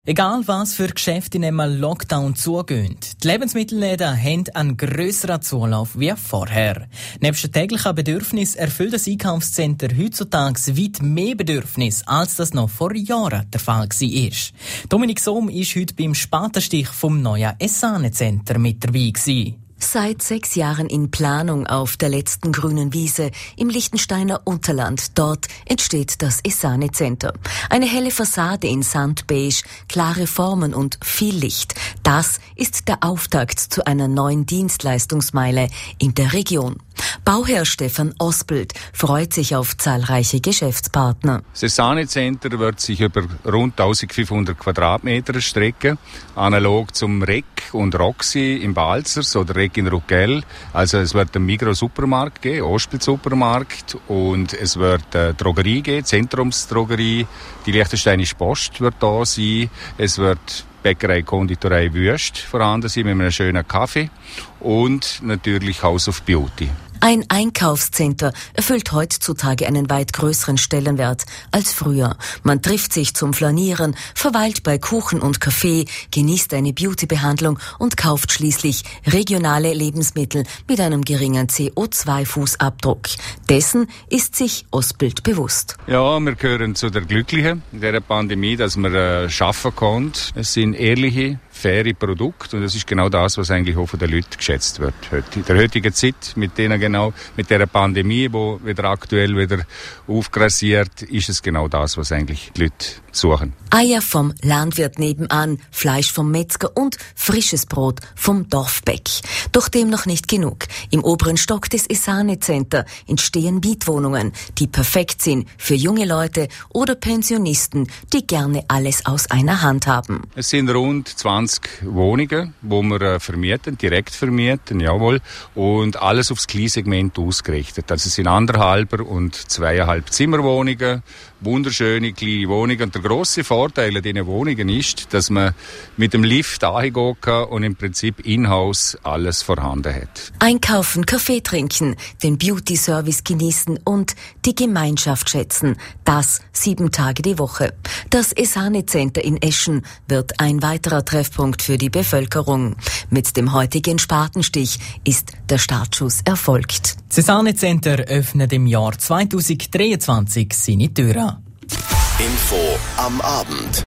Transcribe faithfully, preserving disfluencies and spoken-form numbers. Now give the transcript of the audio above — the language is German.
Egal was für Geschäfte in einem Lockdown zugehen, die Lebensmittelläden haben einen grösseren Zulauf wie vorher. Nebst den täglichen Bedürfnissen erfüllt das Einkaufscenter heutzutage weit mehr Bedürfnisse, als das noch vor Jahren der Fall war. Dominik Sohm ist heute beim Spatenstich vom neuen Esane-Center mit dabei gewesen. Seit sechs Jahren in Planung auf der letzten grünen Wiese im Liechtensteiner Unterland. Dort entsteht das Esane Center. Eine helle Fassade in Sandbeige, klare Formen und viel Licht. Das ist der Auftakt zu einer neuen Dienstleistungsmeile in der Region. Bauherr Stefan Ospelt freut sich auf zahlreiche Geschäftspartner. Das Esane Center wird sich über rund eintausendfünfhundert Quadratmeter strecken, analog zum R E C und Roxy im Balzers oder R E C in Ruckell. Also es wird einen Migros-Supermarkt geben, Ospelt-Supermarkt, und es wird eine Drogerie geben, Zentrumsdrogerie. Die Liechtensteinische Post wird da sein. Es wird Bäckerei, Konditorei Wüst vorhanden sein mit einem schönen Kaffee und natürlich House of Beauty. Ein Einkaufscenter erfüllt heutzutage einen weit größeren Stellenwert als früher. Man trifft sich zum Flanieren, verweilt bei Kuchen und Kaffee, genießt eine Beauty-Behandlung und kauft schließlich regionale Lebensmittel mit einem geringen C O zwei Fußabdruck. Dessen ist sich Ospelt bewusst. Ja, wir gehören zu der Glücklichen in dieser Pandemie, dass man äh, schaffen konnte. Es sind ehrliche, faire Produkte und das ist genau das, was eigentlich auch von den Leuten geschätzt wird heute. In der heutigen Zeit, mit denen genau, mit dieser Pandemie, die wieder aktuell wieder aufgrassiert, ist es genau das, was eigentlich die Leute suchen. Eier vom Landwirt nebenan, Fleisch vom Metzger und frisches Brot vom Dorfbäck. Doch dem noch nicht genug. Im oberen Stock des Esane Center entstehen Mietwohnungen, die perfekt sind für junge Leute oder Pensionisten, die gerne alles aus einer Hand haben. Es sind rund zwanzig Wohnungen, wo wir äh, vermieten, direkt vermieten, jawohl, und alles aufs Kleinsegment ausgerichtet. Also es sind anderthalber und zweieinhalb Zimmerwohnungen, wunderschöne kleine Wohnungen. Und der grosse Vorteil an diesen Wohnungen ist, dass man mit dem Lift angehen kann und im Prinzip in-house alles vorhanden hat. Einkaufen, Kaffee trinken, den Beauty-Service genießen und die Gemeinschaft schätzen. Das sieben Tage die Woche. Das Esane Center in Eschen wird ein weiterer Treffpunkt für die Bevölkerung. Mit dem heutigen Spatenstich ist der Startschuss erfolgt. Das Esane Center öffnet im Jahr zweitausenddreiundzwanzig seine Türen. Info am Abend.